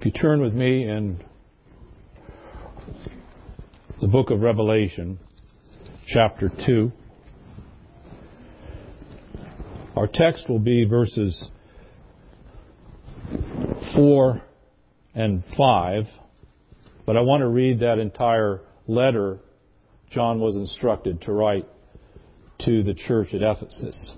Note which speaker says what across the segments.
Speaker 1: If you turn with me in the book of Revelation, chapter 2, our text will be verses 4 and 5, but I want to read that entire letter John was instructed to write to the church at Ephesus.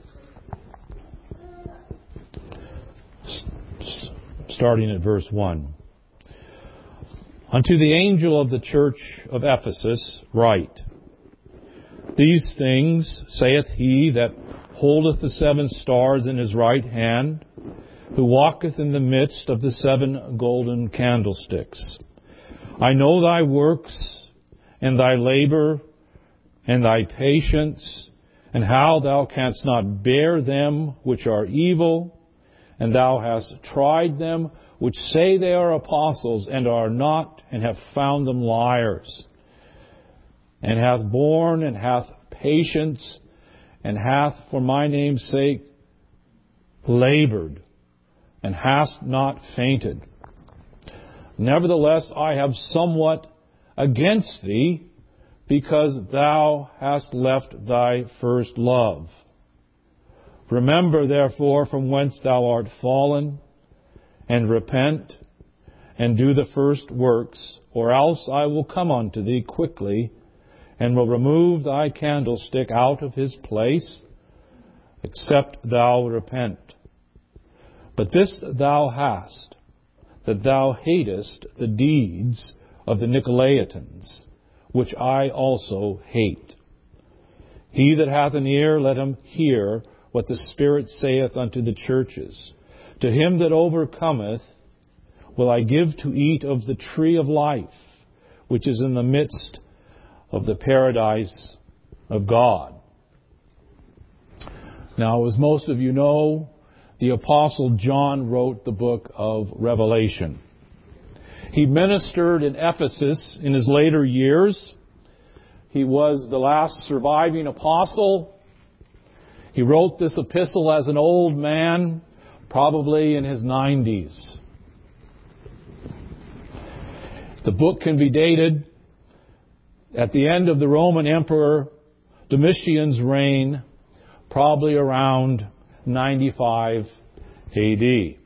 Speaker 1: Starting at verse 1. Unto the angel of the church of Ephesus write, These things saith he that holdeth the 7 stars in his right hand, who walketh in the midst of the 7 golden candlesticks. I know thy works, and thy labor, and thy patience, and how thou canst not bear them which are evil, and thou hast tried them which say they are apostles, and are not, and have found them liars, and hath borne, and hath patience, and hath for my name's sake labored, and hast not fainted. Nevertheless, I have somewhat against thee, because thou hast left thy first love. Remember, therefore, from whence thou art fallen, and repent, and do the first works, or else I will come unto thee quickly, and will remove thy candlestick out of his place, except thou repent. But this thou hast, that thou hatest the deeds of the Nicolaitans, which I also hate. He that hath an ear, let him hear what the Spirit saith unto the churches. To him that overcometh will I give to eat of the tree of life, which is in the midst of the paradise of God. Now, as most of you know, the Apostle John wrote the book of Revelation. He ministered in Ephesus in his later years. He was the last surviving apostle. He wrote this epistle as an old man, probably in his 90s. The book can be dated at the end of the Roman Emperor Domitian's reign, probably around 95 A.D.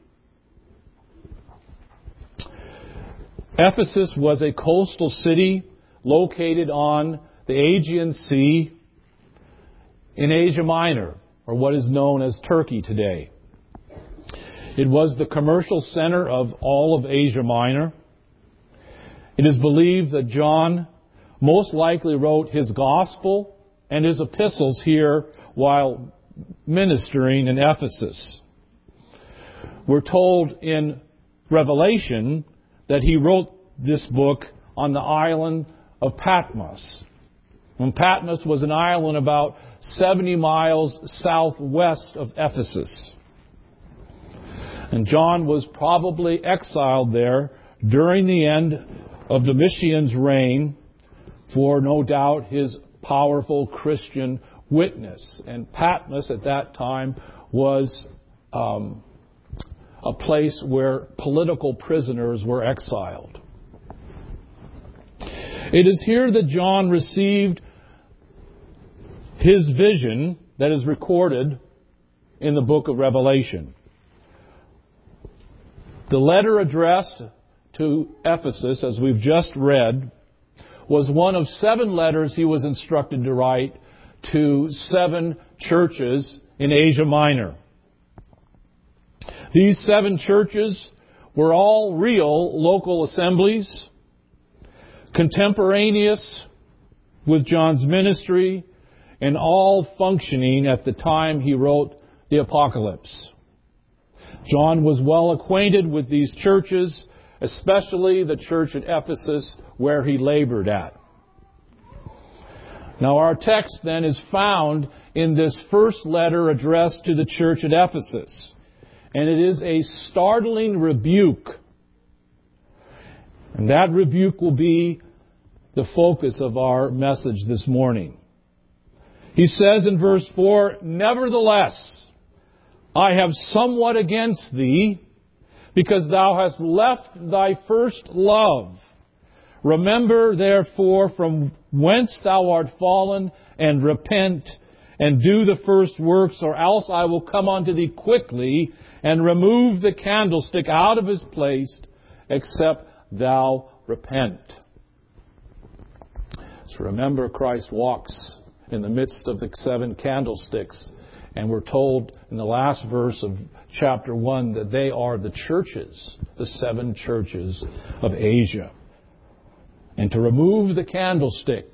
Speaker 1: Ephesus was a coastal city located on the Aegean Sea in Asia Minor, or what is known as Turkey today. It was the commercial center of all of Asia Minor. It is believed that John most likely wrote his gospel and his epistles here while ministering in Ephesus. We're told in Revelation that he wrote this book on the island of Patmos. And Patmos was an island about 70 miles southwest of Ephesus. And John was probably exiled there during the end of Domitian's reign for, no doubt, his powerful Christian witness. And Patmos at that time was a place where political prisoners were exiled. It is here that John received his vision that is recorded in the book of Revelation. The letter addressed to Ephesus, as we've just read, was one of 7 letters he was instructed to write to 7 churches in Asia Minor. These 7 churches were all real local assemblies, contemporaneous with John's ministry, and all functioning at the time he wrote the Apocalypse. John was well acquainted with these churches, especially the church at Ephesus where he labored at. Now our text then is found in this first letter addressed to the church at Ephesus. And it is a startling rebuke. And that rebuke will be the focus of our message this morning. He says in verse 4, Nevertheless, I have somewhat against thee, because thou hast left thy first love. Remember, therefore, from whence thou art fallen, and repent, and do the first works, or else I will come unto thee quickly, and remove the candlestick out of his place, except thou repent. So remember, Christ walks in the midst of the 7 candlesticks, and we're told in the last verse of chapter 1 that they are the churches, the 7 churches of Asia. And to remove the candlestick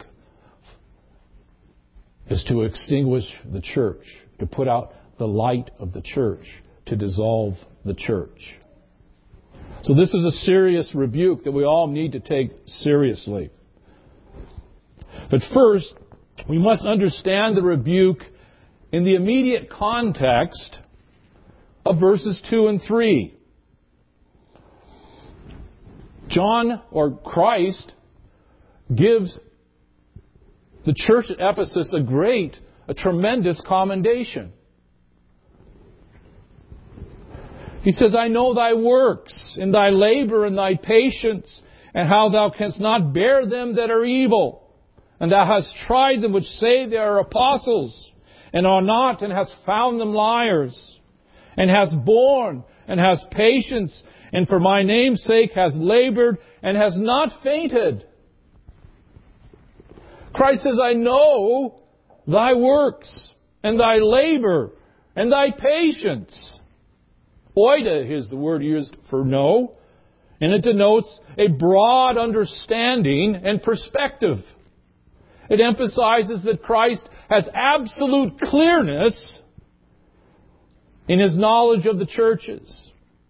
Speaker 1: is to extinguish the church, to put out the light of the church, to dissolve the church. So this is a serious rebuke that we all need to take seriously. But first, we must understand the rebuke in the immediate context of verses 2 and 3. John, or Christ, gives the church at Ephesus a tremendous commendation. He says, I know thy works, and thy labor, and thy patience, and how thou canst not bear them that are evil. And thou hast tried them which say they are apostles, and are not, and hast found them liars. And hast borne, and hast patience, and for my name's sake hast labored, and hast not fainted. Christ says, I know thy works, and thy labor, and thy patience. Oida is the word used for know, and it denotes a broad understanding and perspective. It emphasizes that Christ has absolute clearness in His knowledge of the churches.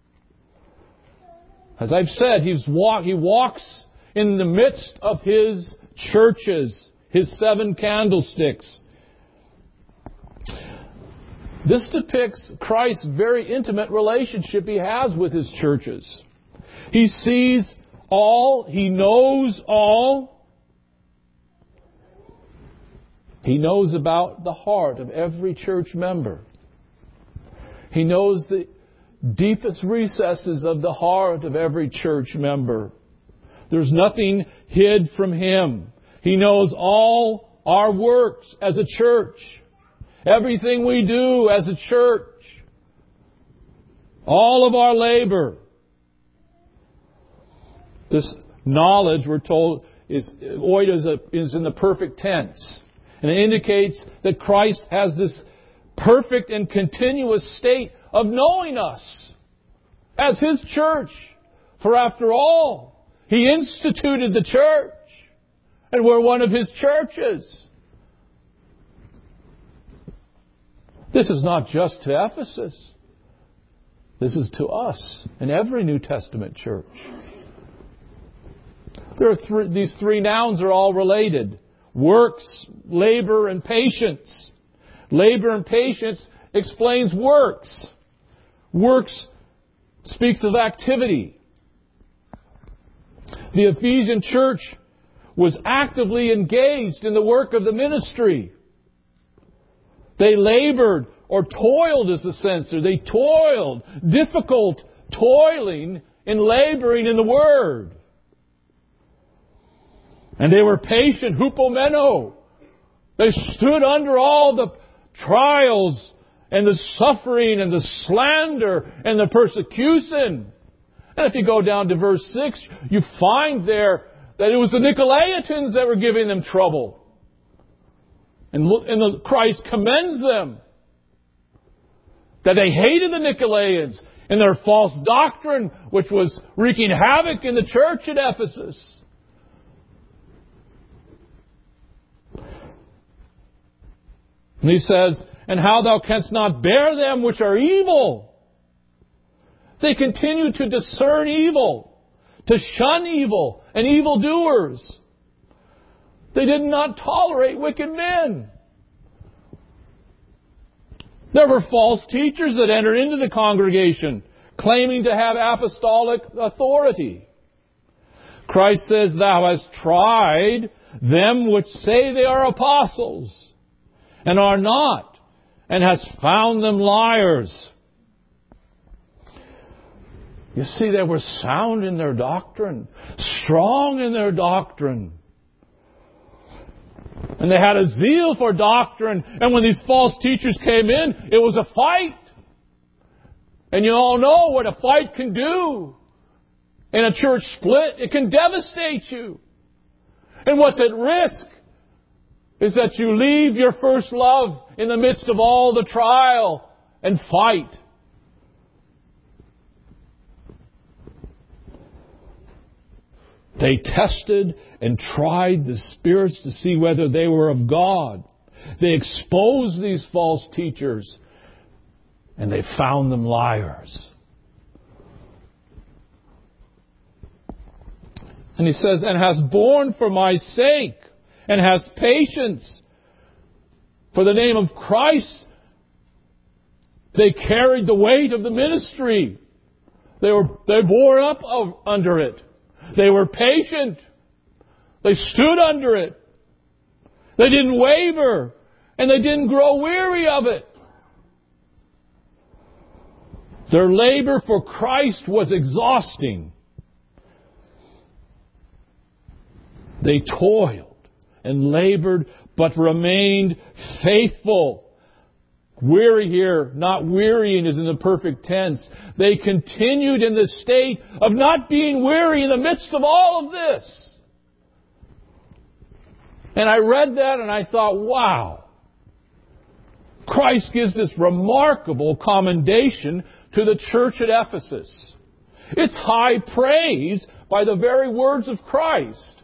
Speaker 1: As I've said, He walks in the midst of His churches, His 7 candlesticks. This depicts Christ's very intimate relationship He has with His churches. He sees all. He knows all. He knows about the heart of every church member. He knows the deepest recesses of the heart of every church member. There's nothing hid from Him. He knows all our works as a church. Everything we do as a church. All of our labor. This knowledge, we're told, is in the perfect tense. And it indicates that Christ has this perfect and continuous state of knowing us as His church. For after all, He instituted the church, and we're one of His churches. This is not just to Ephesus. This is to us and every New Testament church. These 3 nouns are all related. Works, labor, and patience. Labor and patience explains works. Works speaks of activity. The Ephesian church was actively engaged in the work of the ministry. They labored, or toiled is the sense. They toiled, difficult toiling in laboring in the Word. And they were patient, hupomeno. They stood under all the trials and the suffering and the slander and the persecution. And if you go down to verse 6, you find there that it was the Nicolaitans that were giving them trouble. And Christ commends them. That they hated the Nicolaitans and their false doctrine, which was wreaking havoc in the church at Ephesus. And he says, and how thou canst not bear them which are evil. They continue to discern evil, to shun evil and evildoers. They did not tolerate wicked men. There were false teachers that entered into the congregation, claiming to have apostolic authority. Christ says, thou hast tried them which say they are apostles, and are not, and hast found them liars. You see, they were sound in their doctrine, strong in their doctrine. And they had a zeal for doctrine. And when these false teachers came in, it was a fight. And you all know what a fight can do. In a church split, it can devastate you. And what's at risk is that you leave your first love in the midst of all the trial and fight. They tested and tried the spirits to see whether they were of God. They exposed these false teachers, and they found them liars. And he says, and has borne for my sake, and has patience. For the name of Christ, they carried the weight of the ministry. They bore up under it. They were patient. They stood under it. They didn't waver. And they didn't grow weary of it. Their labor for Christ was exhausting. They toiled and labored, but remained faithful. Weary here, not wearying, is in the perfect tense. They continued in the state of not being weary in the midst of all of this. And I read that and I thought, wow. Christ gives this remarkable commendation to the church at Ephesus. It's high praise by the very words of Christ.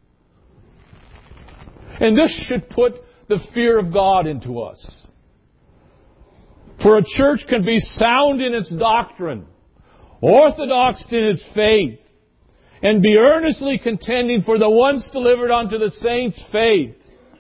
Speaker 1: And this should put the fear of God into us. For a church can be sound in its doctrine, orthodox in its faith, and be earnestly contending for the once delivered unto the saints' faith,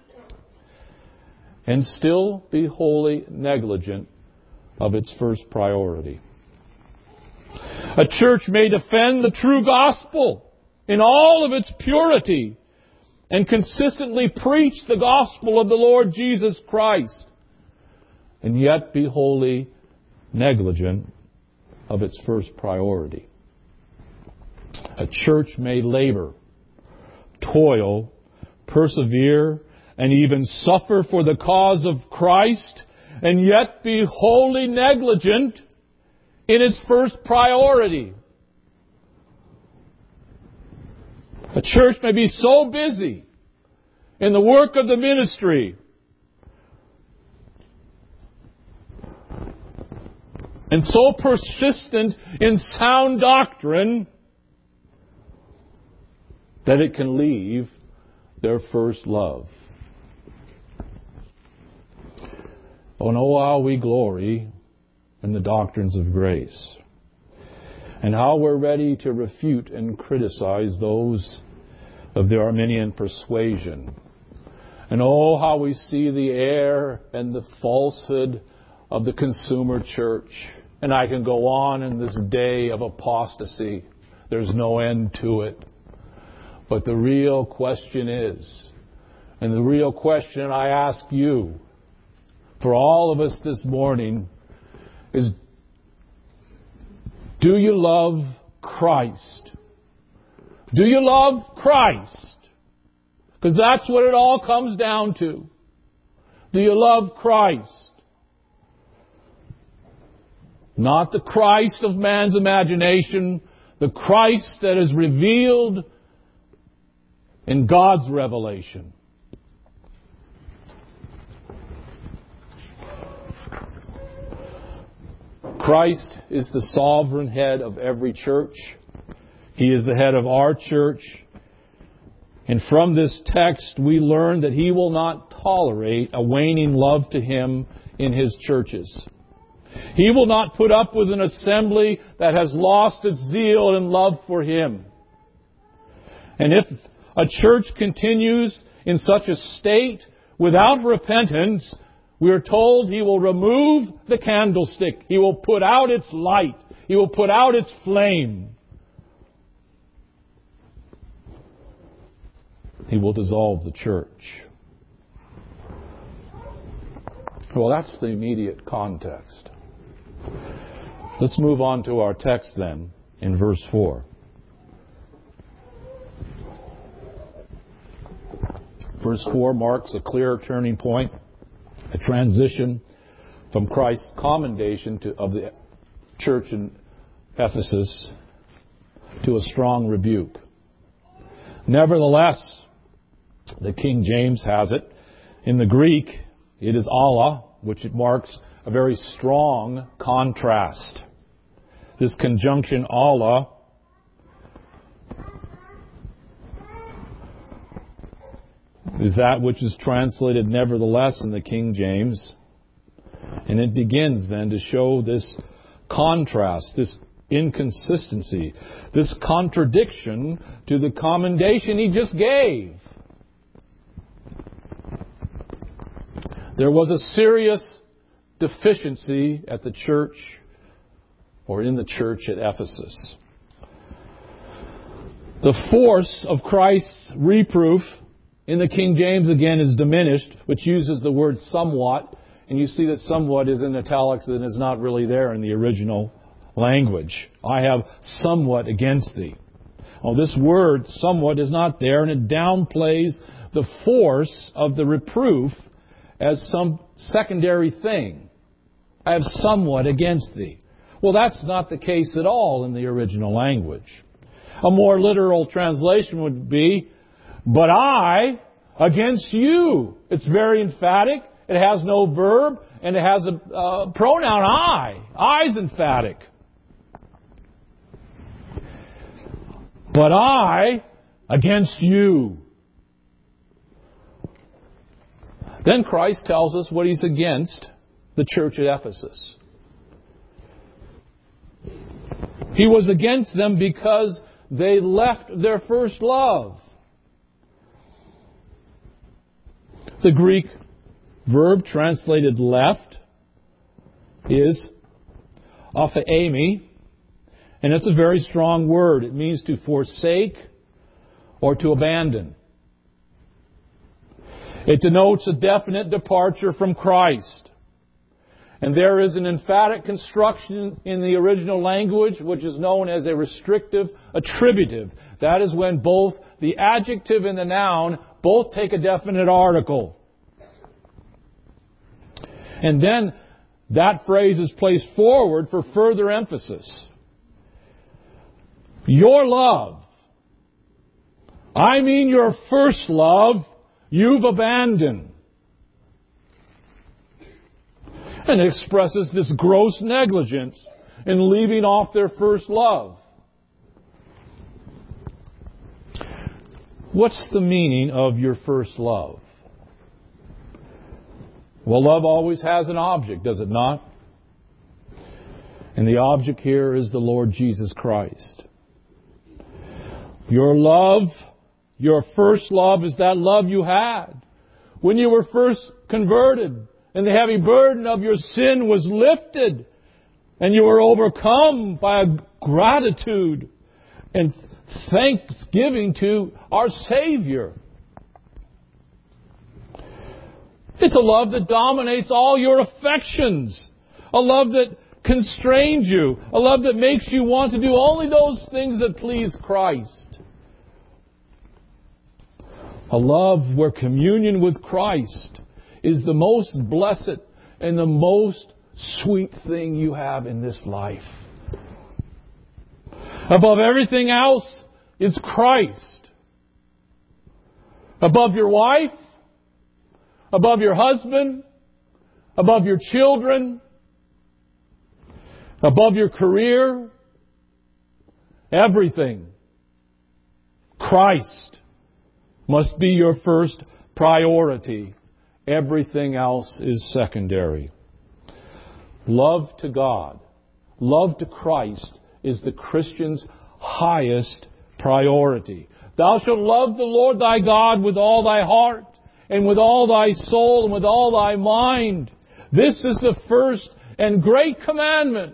Speaker 1: and still be wholly negligent of its first priority. A church may defend the true gospel in all of its purity and consistently preach the gospel of the Lord Jesus Christ, and yet be wholly negligent of its first priority. A church may labor, toil, persevere, and even suffer for the cause of Christ, and yet be wholly negligent in its first priority. A church may be so busy in the work of the ministry and so persistent in sound doctrine that it can leave their first love. Oh, no, how we glory in the doctrines of grace, and how we're ready to refute and criticize those of the Arminian persuasion. And oh, how we see the error and the falsehood of the consumer church. And I can go on in this day of apostasy. There's no end to it. But the real question is, and the real question I ask you, for all of us this morning, is, do you love Christ? Do you love Christ? Because that's what it all comes down to. Do you love Christ? Not the Christ of man's imagination, the Christ that is revealed in God's revelation. Christ is the sovereign head of every church. He is the head of our church. And from this text, we learn that He will not tolerate a waning love to Him in His churches. He will not put up with an assembly that has lost its zeal and love for Him. And if a church continues in such a state without repentance, we are told He will remove the candlestick. He will put out its light. He will put out its flame. He will dissolve the church. Well, that's the immediate context. Let's move on to our text then. in verse 4. Verse 4 marks a clear turning point, a transition from Christ's commendation of the church in Ephesus to a strong rebuke. Nevertheless, the King James has it. In the Greek, it is Allah, which it marks a very strong contrast. This conjunction Allah is that which is translated nevertheless in the King James. And it begins then to show this contrast, this inconsistency, this contradiction to the commendation he just gave. There was a serious deficiency at the church, or in the church at Ephesus. The force of Christ's reproof in the King James again is diminished, which uses the word somewhat, and you see that somewhat is in italics and is not really there in the original language. I have somewhat against thee. Oh, this word somewhat is not there, and it downplays the force of the reproof as some secondary thing. I have somewhat against thee. Well, that's not the case at all in the original language. A more literal translation would be, but I against you. It's very emphatic. It has no verb, and it has a pronoun I. I's emphatic. But I against you. Then Christ tells us what He's against the church at Ephesus. He was against them because they left their first love. The Greek verb translated left is apheimi, and it's a very strong word. It means to forsake or to abandon. It denotes a definite departure from Christ. And there is an emphatic construction in the original language which is known as a restrictive attributive. That is when both the adjective and the noun both take a definite article. And then that phrase is placed forward for further emphasis. Your love, I mean your first love, you've abandoned. And it expresses this gross negligence in leaving off their first love. What's the meaning of your first love? Well, love always has an object, does it not? And the object here is the Lord Jesus Christ. Your love, your first love, is that love you had when you were first converted and the heavy burden of your sin was lifted and you were overcome by a gratitude and thanksgiving to our Savior. It's a love that dominates all your affections. A love that constrains you. A love that makes you want to do only those things that please Christ. A love where communion with Christ is the most blessed and the most sweet thing you have in this life. Above everything else is Christ. Above your wife, above your husband, above your children, above your career, everything. Christ must be your first priority. Everything else is secondary. Love to God, love to Christ is the Christian's highest priority. Thou shalt love the Lord thy God with all thy heart, and with all thy soul, and with all thy mind. This is the first and great commandment.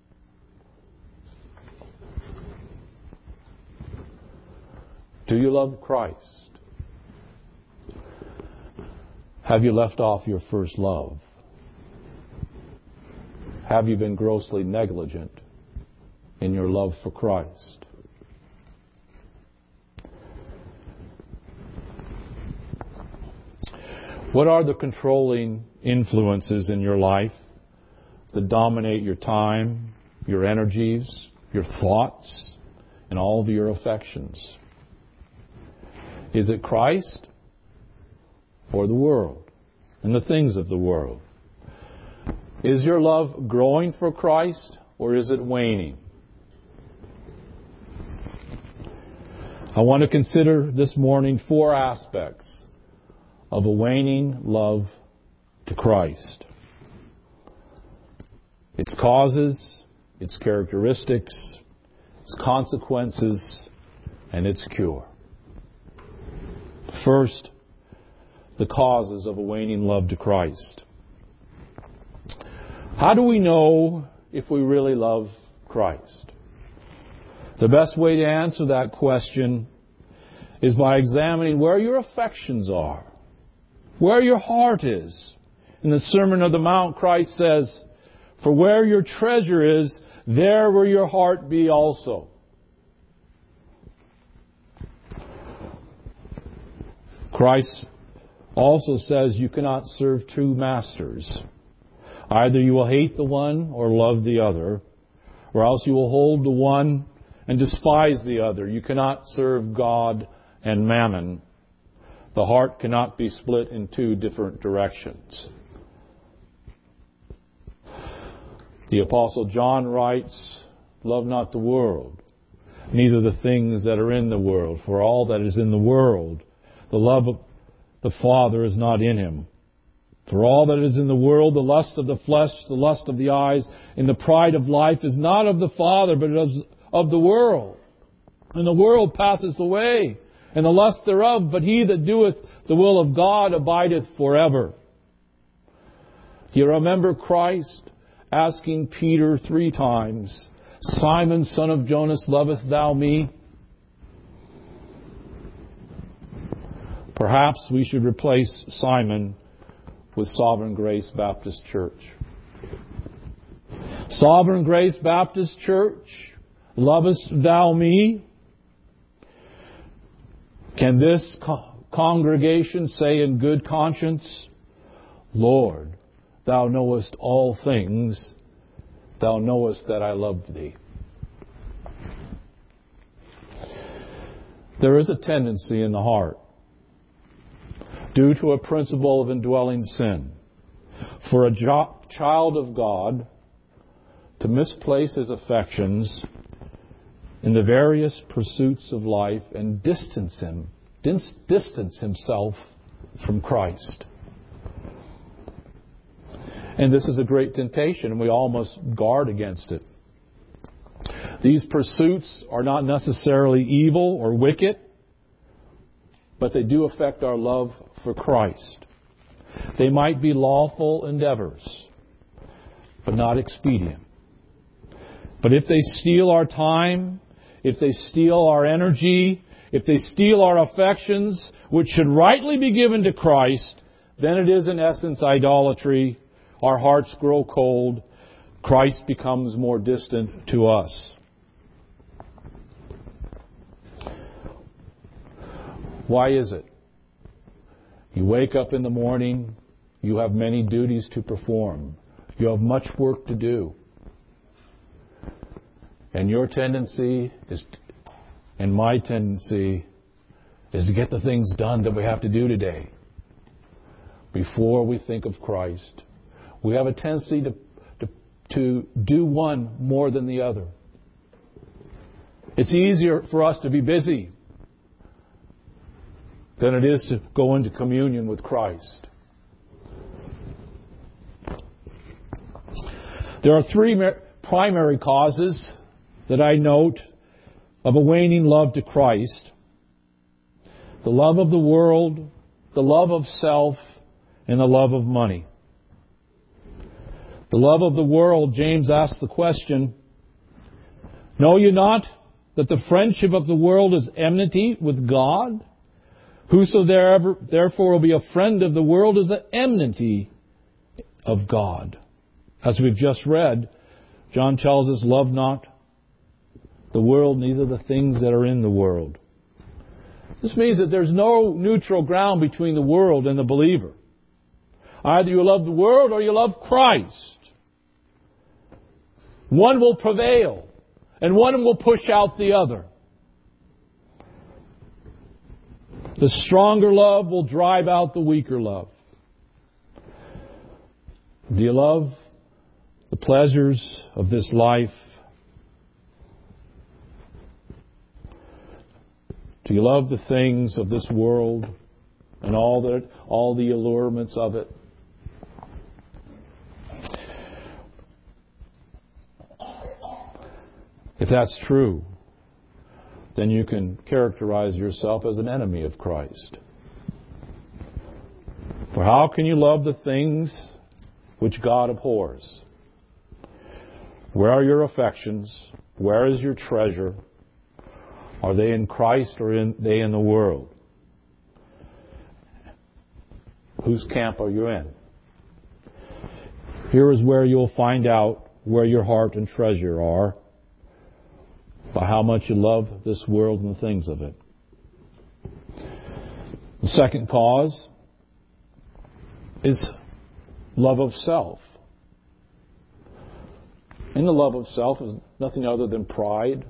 Speaker 1: Do you love Christ? Have you left off your first love? Have you been grossly negligent in your love for Christ? What are the controlling influences in your life that dominate your time, your energies, your thoughts, and all of your affections? Is it Christ or the world and the things of the world? Is your love growing for Christ or is it waning? I want to consider this morning 4 aspects of a waning love to Christ. Its causes, its characteristics, its consequences, and its cure. First, the causes of a waning love to Christ. How do we know if we really love Christ? The best way to answer that question is by examining where your affections are, where your heart is. In the Sermon on the Mount, Christ says, "For where your treasure is, there will your heart be also." Christ also says you cannot serve 2 masters. Either you will hate the one or love the other, or else you will hold the one and despise the other. You cannot serve God and mammon. The heart cannot be split in 2 different directions. The Apostle John writes, "Love not the world, neither the things that are in the world. For all that is in the world, the love of the Father is not in him. For all that is in the world, the lust of the flesh, the lust of the eyes, and the pride of life is not of the Father, but of the world. And the world passes away, and the lust thereof, but he that doeth the will of God abideth forever." You remember Christ asking Peter 3 times, "Simon, son of Jonas, lovest thou me?" Perhaps we should replace Simon with Sovereign Grace Baptist Church. Sovereign Grace Baptist Church, lovest thou me? Can this congregation say in good conscience, "Lord, thou knowest all things. Thou knowest that I love thee"? There is a tendency in the heart, due to a principle of indwelling sin, for a child of God to misplace his affections in the various pursuits of life and distance himself from Christ. And this is a great temptation, and we all must guard against it. These pursuits are not necessarily evil or wicked, but they do affect our love for Christ. They might be lawful endeavors, but not expedient. But if they steal our time, if they steal our energy, if they steal our affections, which should rightly be given to Christ, then it is in essence idolatry. Our hearts grow cold. Christ becomes more distant to us. Why is it? You wake up in the morning, you have many duties to perform. You have much work to do. And your tendency is, and my tendency, is to get the things done that we have to do today before we think of Christ. We have a tendency to do one more than the other. It's easier for us to be busy than it is to go into communion with Christ. There are 3 primary causes that I note of a waning love to Christ: the love of the world, the love of self, and the love of money. The love of the world, James asks the question, "Know you not that the friendship of the world is enmity with God? Whoso therefore will be a friend of the world is an enmity of God." As we've just read, John tells us, "Love not the world, neither the things that are in the world. This means that there's no neutral ground between the world and the believer. Either you love the world or you love Christ. One will prevail, and one will push out the other. The stronger love will drive out the weaker love. Do you love the pleasures of this life? Do you love the things of this world and all the allurements of it? If that's true, then you can characterize yourself as an enemy of Christ. For how can you love the things which God abhors? Where are your affections? Where is your treasure? Are they in Christ or are they in the world? Whose camp are you in? Here is where you'll find out where your heart and treasure are, by how much you love this world and the things of it. The second cause is love of self. And the love of self is nothing other than pride,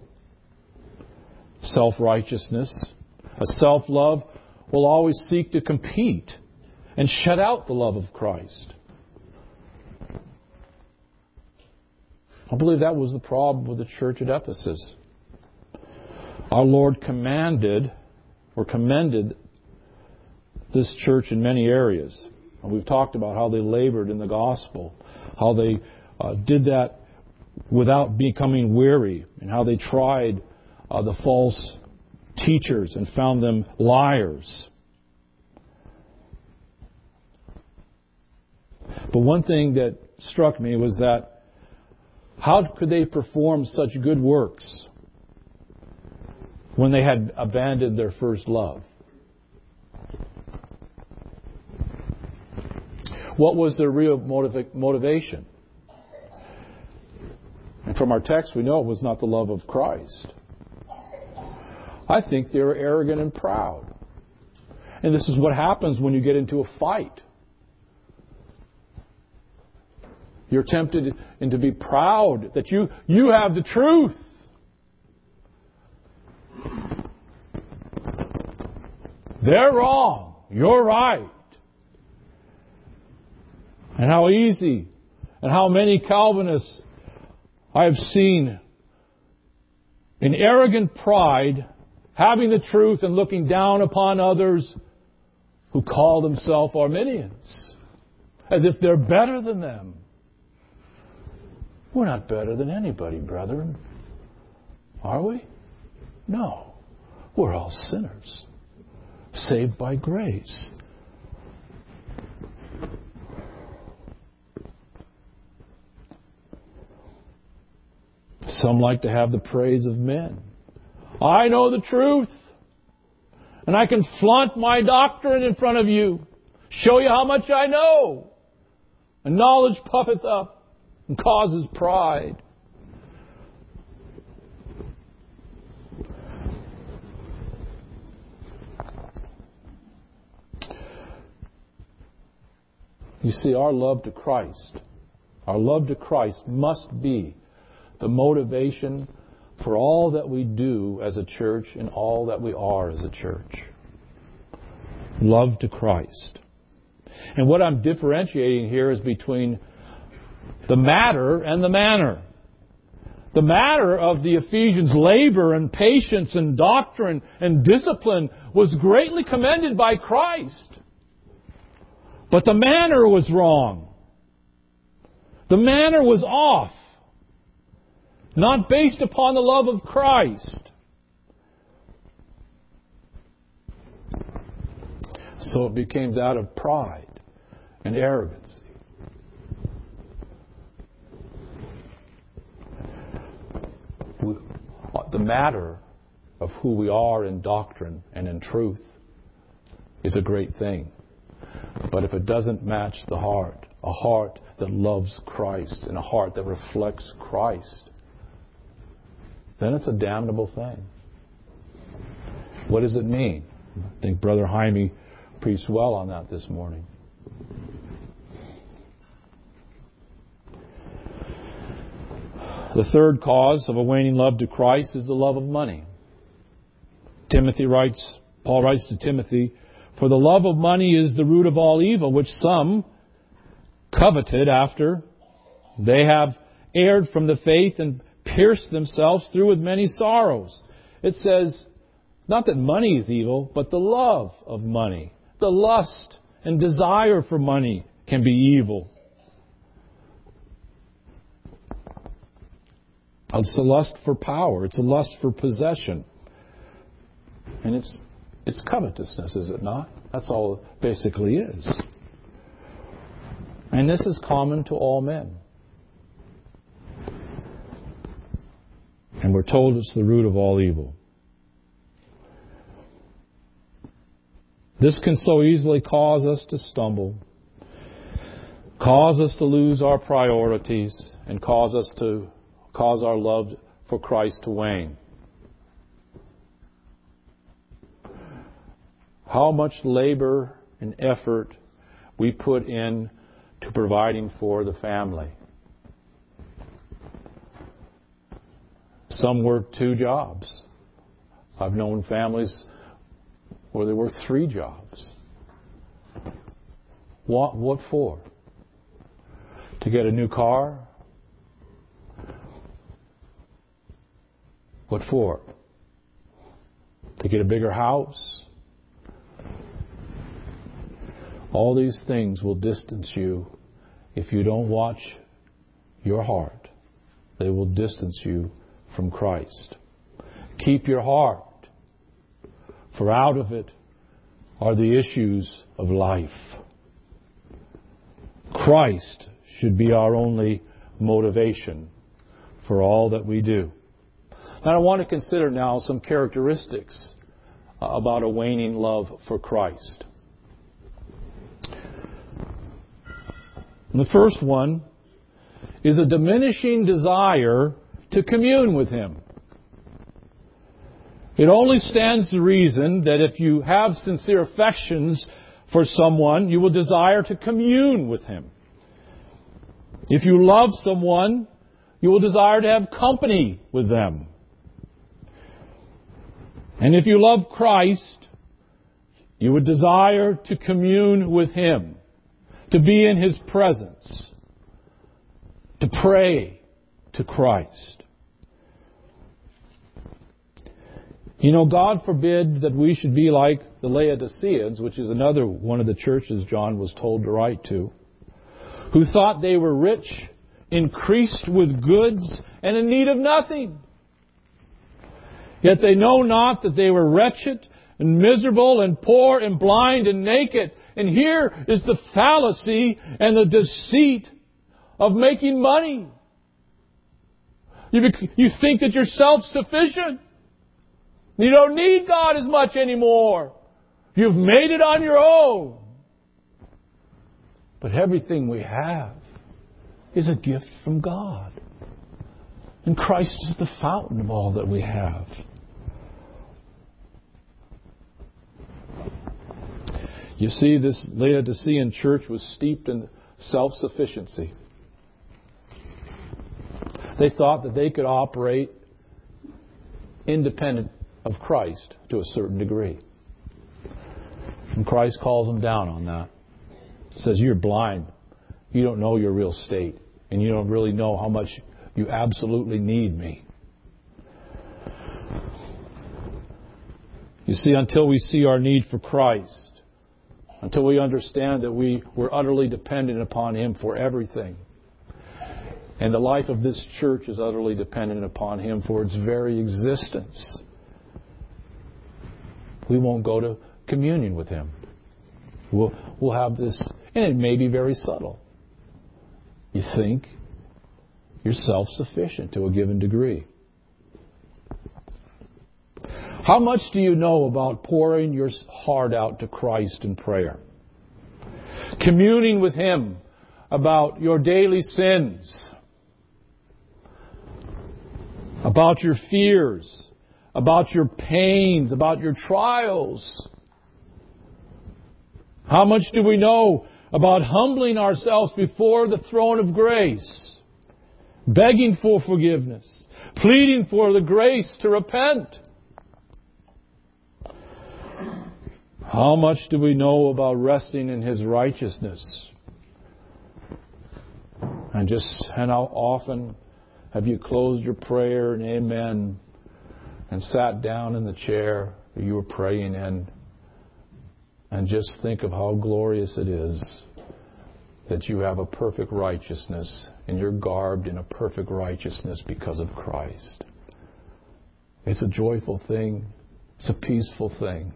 Speaker 1: self-righteousness. A self-love will always seek to compete and shut out the love of Christ. I believe that was the problem with the church at Ephesus. Our Lord commended this church in many areas. And we've talked about how they labored in the gospel, how they did that without becoming weary, and how they tried the false teachers and found them liars. But one thing that struck me was that how could they perform such good works when they had abandoned their first love? What was their real motivation? And from our text, we know it was not the love of Christ. I think they were arrogant and proud. And this is what happens when you get into a fight. You're tempted to be proud that you have the truth. They're wrong. You're right. And how easy and how many Calvinists I have seen in arrogant pride, having the truth and looking down upon others who call themselves Arminians, as if they're better than them. We're not better than anybody, brethren. Are we? No. We're all sinners, saved by grace. Some like to have the praise of men. I know the truth, and I can flaunt my doctrine in front of you, show you how much I know. And knowledge puffeth up and causes pride. You see, our love to Christ must be the motivation for all that we do as a church and all that we are as a church. Love to Christ. And what I'm differentiating here is between the matter and the manner. The matter of the Ephesians' labor and patience and doctrine and discipline was greatly commended by Christ. But the manner was wrong. The manner was off. Not based upon the love of Christ. So it became that of pride and arrogancy. The matter of who we are in doctrine and in truth is a great thing. But if it doesn't match the heart, a heart that loves Christ and a heart that reflects Christ, then it's a damnable thing. What does it mean? I think Brother Jaime preached well on that this morning. The third cause of a waning love to Christ is the love of money. Paul writes to Timothy, "For the love of money is the root of all evil, which some coveted after. They have erred from the faith and pierced themselves through with many sorrows." It says, not that money is evil, but the love of money. The lust and desire for money can be evil. It's a lust for power. It's a lust for possession. And it's covetousness, is it not? That's all it basically is. And this is common to all men. And we're told it's the root of all evil. This can so easily cause us to stumble, cause us to lose our priorities, and cause our love for Christ to wane. How much labor and effort we put in to providing for the family. Some work 2 jobs. I've known families where they work 3 jobs. What for? To get a new car? What for? To get a bigger house? All these things will distance you if you don't watch your heart. They will distance you from Christ. Keep your heart, for out of it are the issues of life. Christ should be our only motivation for all that we do. And I want to consider now some characteristics about a waning love for Christ. And the first one is a diminishing desire to commune with Him. It only stands to reason that if you have sincere affections for someone, you will desire to commune with Him. If you love someone, you will desire to have company with them. And if you love Christ, you would desire to commune with Him, to be in His presence, to pray to Christ. You know, God forbid that we should be like the Laodiceans, which is another one of the churches John was told to write to, who thought they were rich, increased with goods, and in need of nothing. Yet they know not that they were wretched and miserable and poor and blind and naked. And here is the fallacy and the deceit of making money. You think that you're self-sufficient. You don't need God as much anymore. You've made it on your own. But everything we have is a gift from God. And Christ is the fountain of all that we have. You see, this Laodicean church was steeped in self-sufficiency. They thought that they could operate independent of Christ to a certain degree. And Christ calls them down on that. He says, you're blind. You don't know your real state. And you don't really know how much you absolutely need me. You see, until we see our need for Christ, until we understand that we're utterly dependent upon Him for everything, and the life of this church is utterly dependent upon Him for its very existence, we won't go to communion with Him. We'll have this, and it may be very subtle. You think you're self-sufficient to a given degree. How much do you know about pouring your heart out to Christ in prayer? Communing with Him about your daily sins, about your fears, about your pains, about your trials? How much do we know about humbling ourselves before the throne of grace, begging for forgiveness, pleading for the grace to repent? How much do we know about resting in His righteousness? And how often have you closed your prayer and amen and sat down in the chair that you were praying in and just think of how glorious it is that you have a perfect righteousness and you're garbed in a perfect righteousness because of Christ. It's a joyful thing. It's a peaceful thing.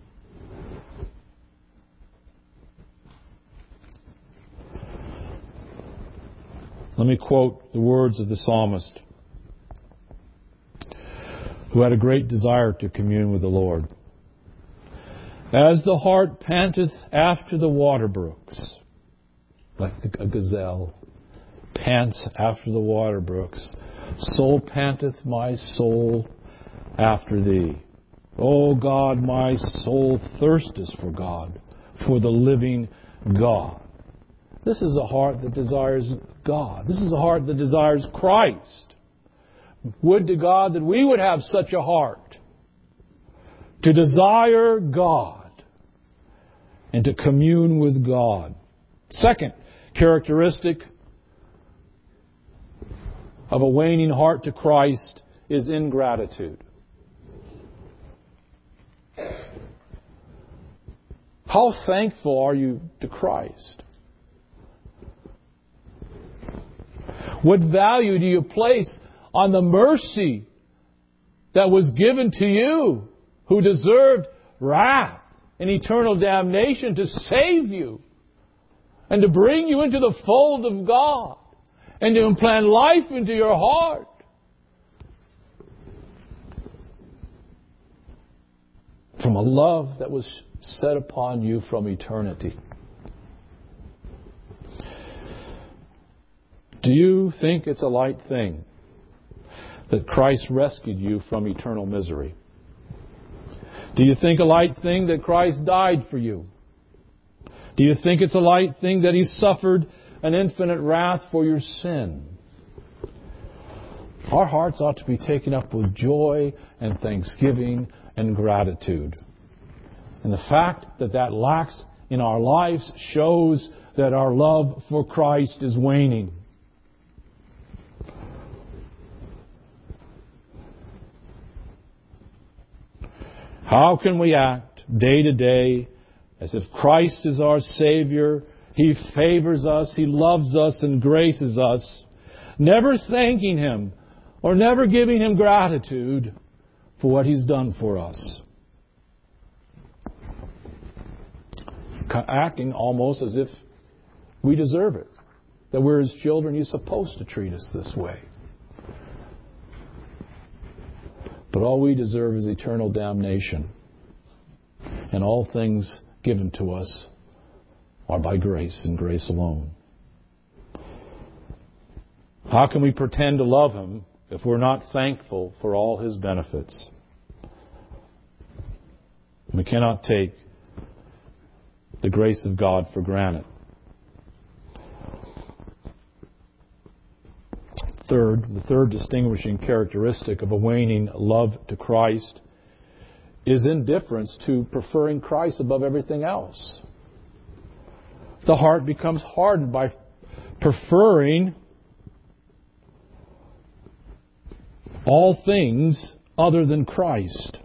Speaker 1: Let me quote the words of the psalmist, who had a great desire to commune with the Lord. As the hart panteth after the water brooks, like a gazelle pants after the water brooks, so panteth my soul after Thee. O God, my soul thirsteth for God, for the living God. This is a heart that desires God. This is a heart that desires Christ. Would to God that we would have such a heart to desire God and to commune with God. Second characteristic of a waning heart to Christ is ingratitude. How thankful are you to Christ? What value do you place on the mercy that was given to you, who deserved wrath and eternal damnation, to save you and to bring you into the fold of God and to implant life into your heart? From a love that was set upon you from eternity. Do you think it's a light thing that Christ rescued you from eternal misery? Do you think a light thing that Christ died for you? Do you think it's a light thing that He suffered an infinite wrath for your sin? Our hearts ought to be taken up with joy and thanksgiving and gratitude. And the fact that that lacks in our lives shows that our love for Christ is waning. How can we act day to day as if Christ is our Savior? He favors us, He loves us and graces us, never thanking Him or never giving Him gratitude for what He's done for us. Acting almost as if we deserve it. That we're His children, He's supposed to treat us this way. But all we deserve is eternal damnation. And all things given to us are by grace and grace alone. How can we pretend to love Him if we're not thankful for all His benefits? We cannot take the grace of God for granted. The third distinguishing characteristic of a waning love to Christ is indifference to preferring Christ above everything else. The heart becomes hardened by preferring all things other than Christ.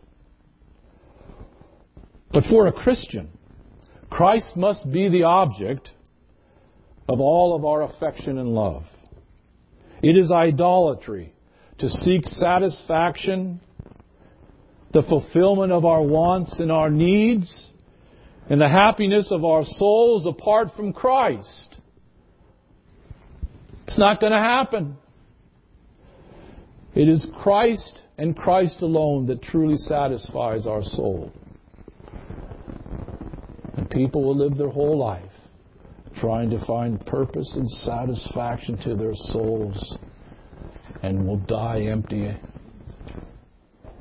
Speaker 1: But for a Christian, Christ must be the object of all of our affection and love. It is idolatry to seek satisfaction, the fulfillment of our wants and our needs, and the happiness of our souls apart from Christ. It's not going to happen. It is Christ and Christ alone that truly satisfies our soul. And people will live their whole life trying to find purpose and satisfaction to their souls, and will die empty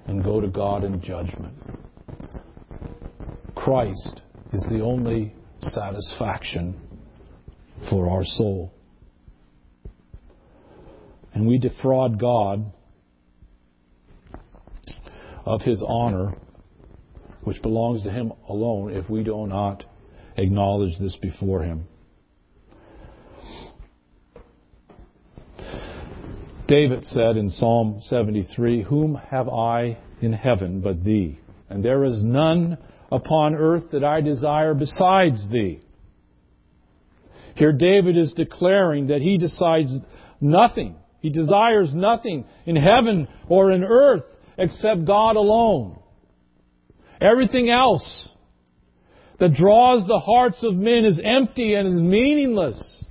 Speaker 1: and go to God in judgment. Christ is the only satisfaction for our soul. And we defraud God of His honor, which belongs to Him alone, if we do not acknowledge this before Him. David said in Psalm 73, "Whom have I in heaven but Thee? And there is none upon earth that I desire besides Thee." Here David is declaring that he decides nothing. He desires nothing in heaven or in earth except God alone. Everything else that draws the hearts of men is empty and is meaningless.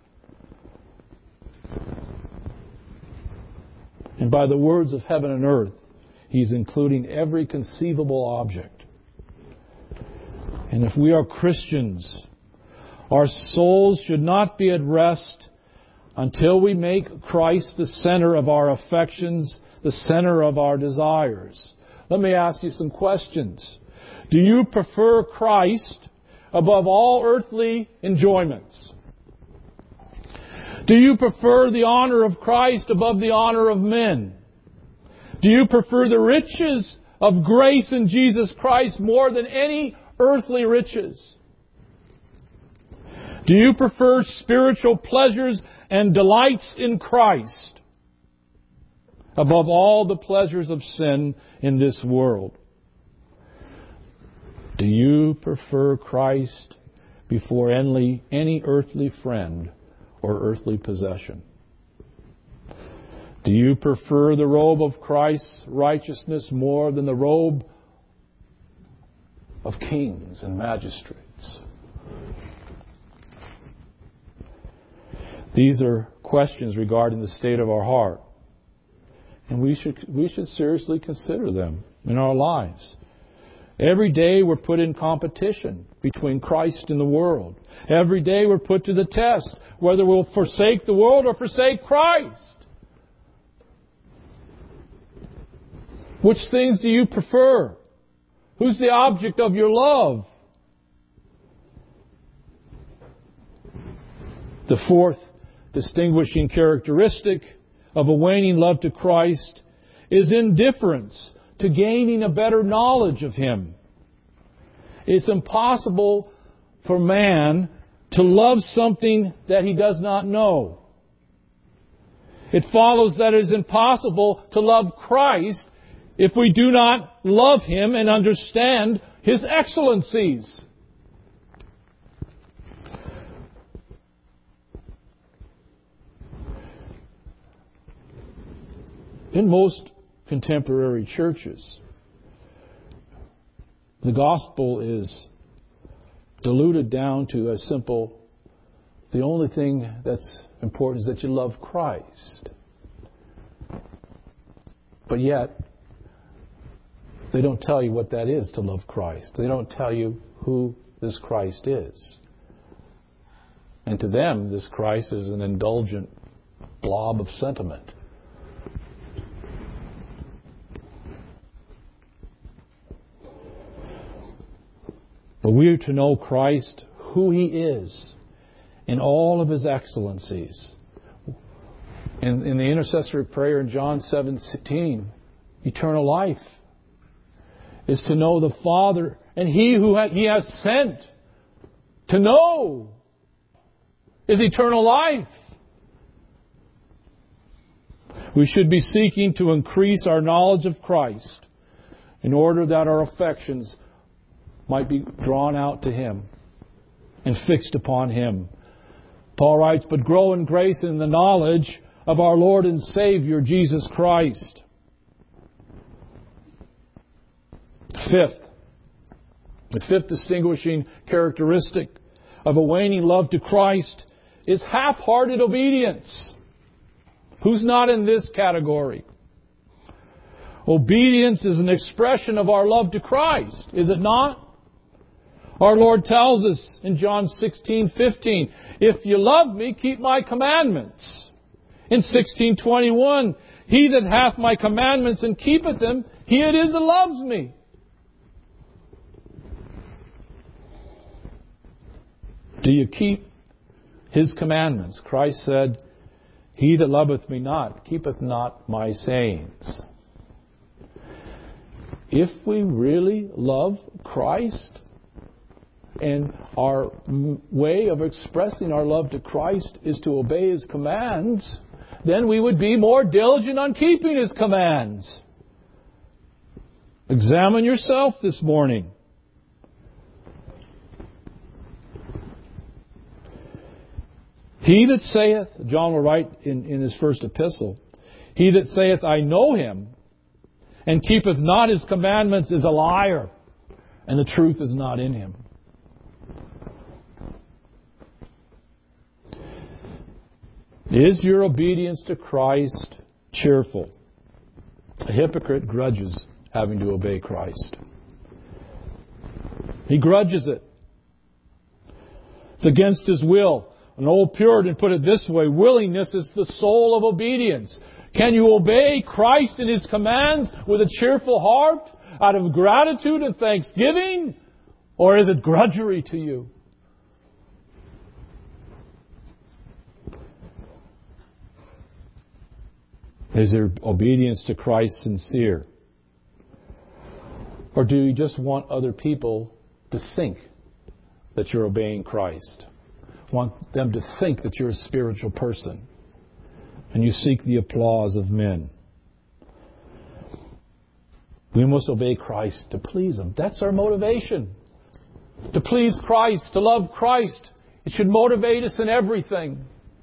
Speaker 1: And by the words of heaven and earth, he's including every conceivable object. And if we are Christians, our souls should not be at rest until we make Christ the center of our affections, the center of our desires. Let me ask you some questions. Do you prefer Christ above all earthly enjoyments? Do you prefer the honor of Christ above the honor of men? Do you prefer the riches of grace in Jesus Christ more than any earthly riches? Do you prefer spiritual pleasures and delights in Christ above all the pleasures of sin in this world? Do you prefer Christ before any earthly friend or earthly possession? Do you prefer the robe of Christ's righteousness more than the robe of kings and magistrates? These are questions regarding the state of our heart. And we should seriously consider them in our lives. Every day we're put in competition between Christ and the world. Every day we're put to the test whether we'll forsake the world or forsake Christ. Which things do you prefer? Who's the object of your love? The fourth distinguishing characteristic of a waning love to Christ is indifference to gaining a better knowledge of Him. It's impossible for man to love something that he does not know. It follows that it is impossible to love Christ if we do not love Him and understand His excellencies. In most contemporary churches, the gospel is diluted down to a simple, the only thing that's important is that you love Christ. But yet, they don't tell you what that is to love Christ. They don't tell you who this Christ is. And to them, this Christ is an indulgent blob of sentiment. But we are to know Christ, who He is, in all of His excellencies. In the intercessory prayer in John 17, eternal life is to know the Father and He who He has sent. To know is eternal life. We should be seeking to increase our knowledge of Christ in order that our affections might be drawn out to Him and fixed upon Him. Paul writes, "But grow in grace and in the knowledge of our Lord and Savior, Jesus Christ." The fifth distinguishing characteristic of a waning love to Christ is half-hearted obedience. Who's not in this category? Obedience is an expression of our love to Christ, is it not? Our Lord tells us in John 16:15, "If you love me, keep my commandments." In 16:21, "He that hath my commandments and keepeth them, He it is that loves me. Do you keep His commandments? Christ said, He that loveth me not, keepeth not my sayings. If we really love Christ, and our way of expressing our love to Christ is to obey His commands, then we would be more diligent on keeping His commands. Examine yourself this morning. He that saith, John will write in his first epistle, he that saith, I know Him, and keepeth not His commandments is a liar, and the truth is not in him. Is your obedience to Christ cheerful? A hypocrite grudges having to obey Christ. He grudges it. It's against his will. An old Puritan put it this way: willingness is the soul of obedience. Can you obey Christ and His commands with a cheerful heart, out of gratitude and thanksgiving? Or is it grudgery to you? Is your obedience to Christ sincere? Or do you just want other people to think that you're obeying Christ? Want them to think that you're a spiritual person, and you seek the applause of men? We must obey Christ to please Him. That's our motivation. To please Christ, to love Christ. It should motivate us in everything.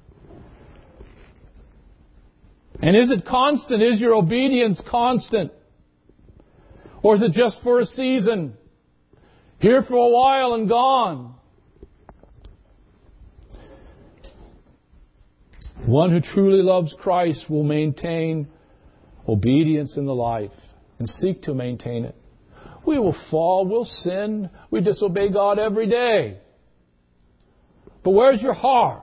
Speaker 1: And is it constant? Is your obedience constant? Or is it just for a season? Here for a while and gone? One who truly loves Christ will maintain obedience in the life and seek to maintain it. We will fall, we'll sin, we disobey God every day. But where's your heart?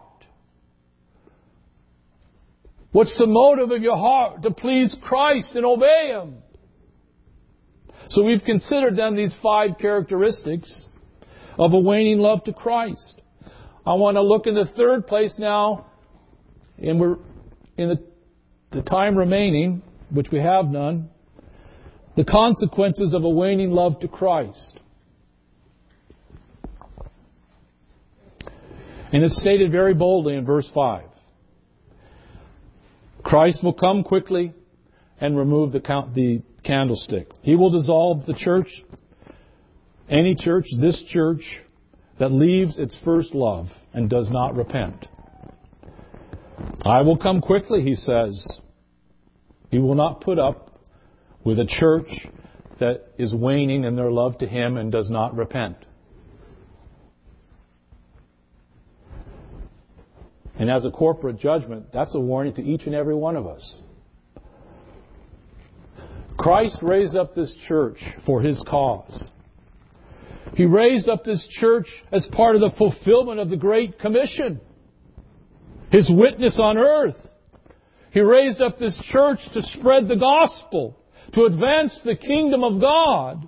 Speaker 1: What's the motive of your heart? To please Christ and obey Him. So we've considered then these 5 characteristics of a waning love to Christ. I want to look in the third place now, and we're in the time remaining, which we have none, the consequences of a waning love to Christ. And it's stated very boldly in verse 5. Christ will come quickly and remove the candlestick. He will dissolve the church, any church, this church, that leaves its first love and does not repent. I will come quickly, He says. He will not put up with a church that is waning in their love to Him and does not repent. And as a corporate judgment, that's a warning to each and every one of us. Christ raised up this church for His cause. He raised up this church as part of the fulfillment of the Great Commission, His witness on earth. He raised up this church to spread the gospel, to advance the kingdom of God.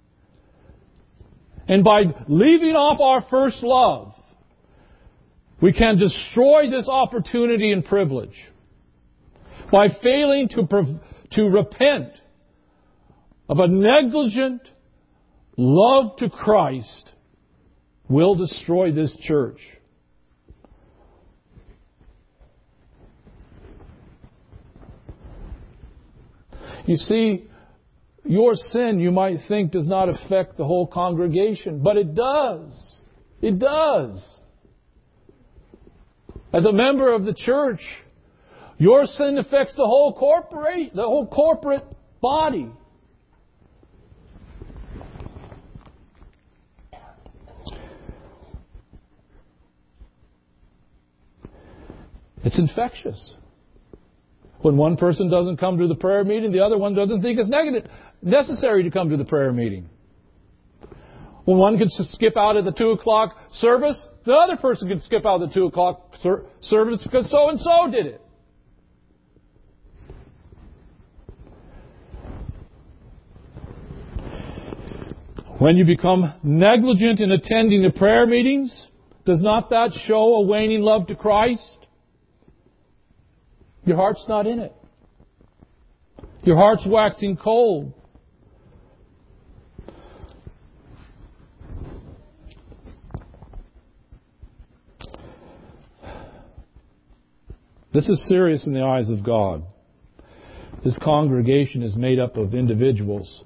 Speaker 1: And by leaving off our first love, we can destroy this opportunity and privilege. By failing to repent of a negligent love to Christ, will destroy this church. You see, your sin, you might think, does not affect the whole congregation, but it does. It does. As a member of the church, your sin affects the whole corporate body. It's infectious. When one person doesn't come to the prayer meeting, the other one doesn't think it's necessary to come to the prayer meeting. When one can skip out at the 2 o'clock service, the other person can skip out at the 2 o'clock service because so-and-so did it. When you become negligent in attending the prayer meetings, does not that show a waning love to Christ? Your heart's not in it. Your heart's waxing cold. This is serious in the eyes of God. This congregation is made up of individuals.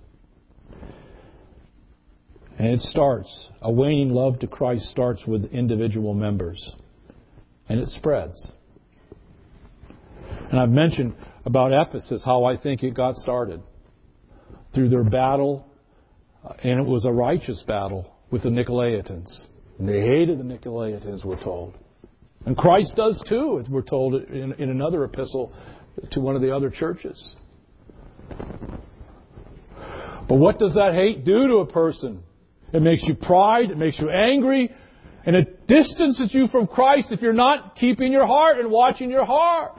Speaker 1: And it starts, a waning love to Christ starts with individual members. And it spreads. And I've mentioned about Ephesus, how I think it got started. Through their battle, and it was a righteous battle with the Nicolaitans. And they hated the Nicolaitans, we're told. And Christ does too, we're told in another epistle to one of the other churches. But what does that hate do to a person? It makes you pride, it makes you angry, and it distances you from Christ if you're not keeping your heart and watching your heart.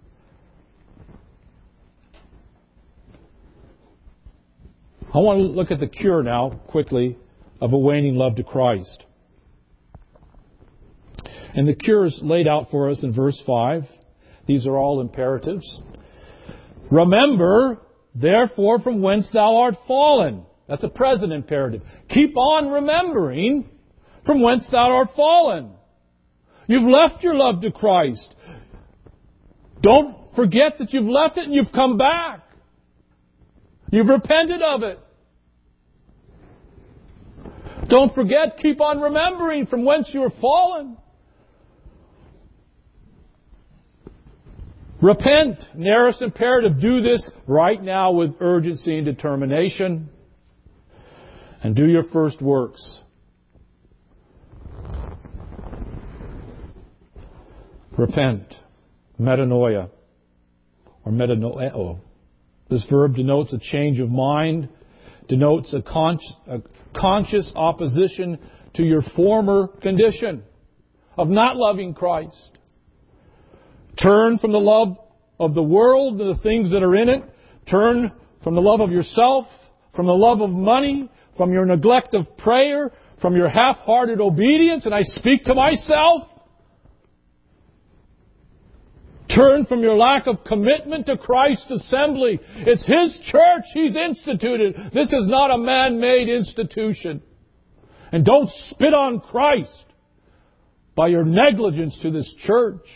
Speaker 1: I want to look at the cure now, quickly, of a waning love to Christ. And the cure is laid out for us in verse 5. These are all imperatives. Remember, therefore, from whence thou art fallen. That's a present imperative. Keep on remembering from whence thou art fallen. You've left your love to Christ. Don't forget that you've left it and you've come back. You've repented of it. Don't forget, keep on remembering from whence you are fallen. Repent. Nearest imperative. Do this right now with urgency and determination. And do your first works. Repent. Metanoia. Or metanoeo. This verb denotes a change of mind, denotes a conscious opposition to your former condition of not loving Christ. Turn from the love of the world and the things that are in it. Turn from the love of yourself, from the love of money, from your neglect of prayer, from your half-hearted obedience, and I speak to myself. Turn from your lack of commitment to Christ's assembly. It's His church He's instituted. This is not a man-made institution. And don't spit on Christ by your negligence to this church.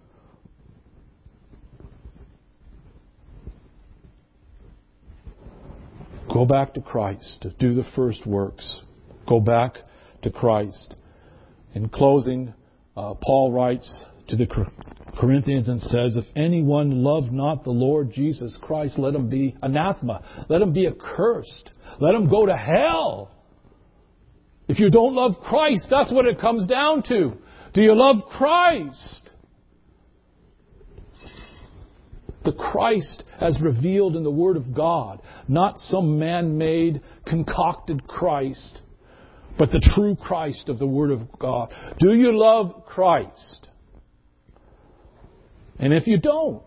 Speaker 1: Go back to Christ. Do the first works. Go back to Christ. In closing, Paul writes to the Corinthians and says, if anyone love not the Lord Jesus Christ, let him be anathema. Let him be accursed. Let him go to hell. If you don't love Christ, that's what it comes down to. Do you love Christ? The Christ as revealed in the Word of God. Not some man-made, concocted Christ, but the true Christ of the Word of God. Do you love Christ? And if you don't,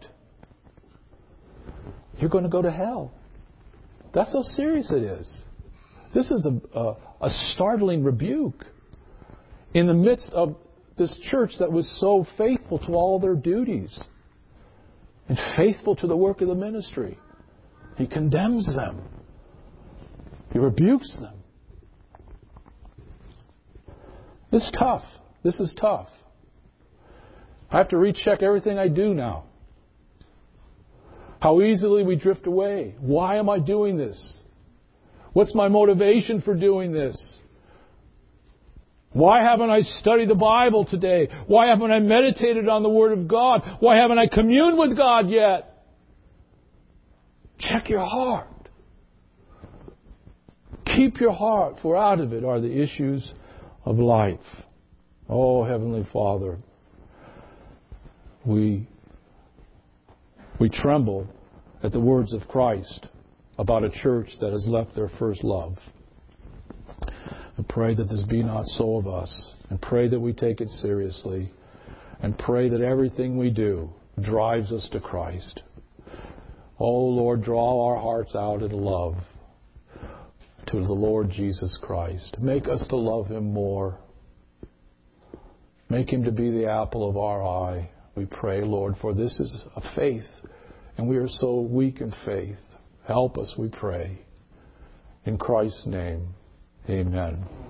Speaker 1: you're going to go to hell. That's how serious it is. This is a startling rebuke in the midst of this church that was so faithful to all their duties and faithful to the work of the ministry. He condemns them. He rebukes them. This is tough. This is tough. I have to recheck everything I do now. How easily we drift away. Why am I doing this? What's my motivation for doing this? Why haven't I studied the Bible today? Why haven't I meditated on the Word of God? Why haven't I communed with God yet? Check your heart. Keep your heart, for out of it are the issues of life. Oh, Heavenly Father, we tremble at the words of Christ about a church that has left their first love. And pray that this be not so of us. And pray that we take it seriously. And pray that everything we do drives us to Christ. Oh Lord, draw our hearts out in love to the Lord Jesus Christ. Make us to love Him more. Make Him to be the apple of our eye. We pray, Lord, for this is a faith, and we are so weak in faith. Help us, we pray. In Christ's name, amen.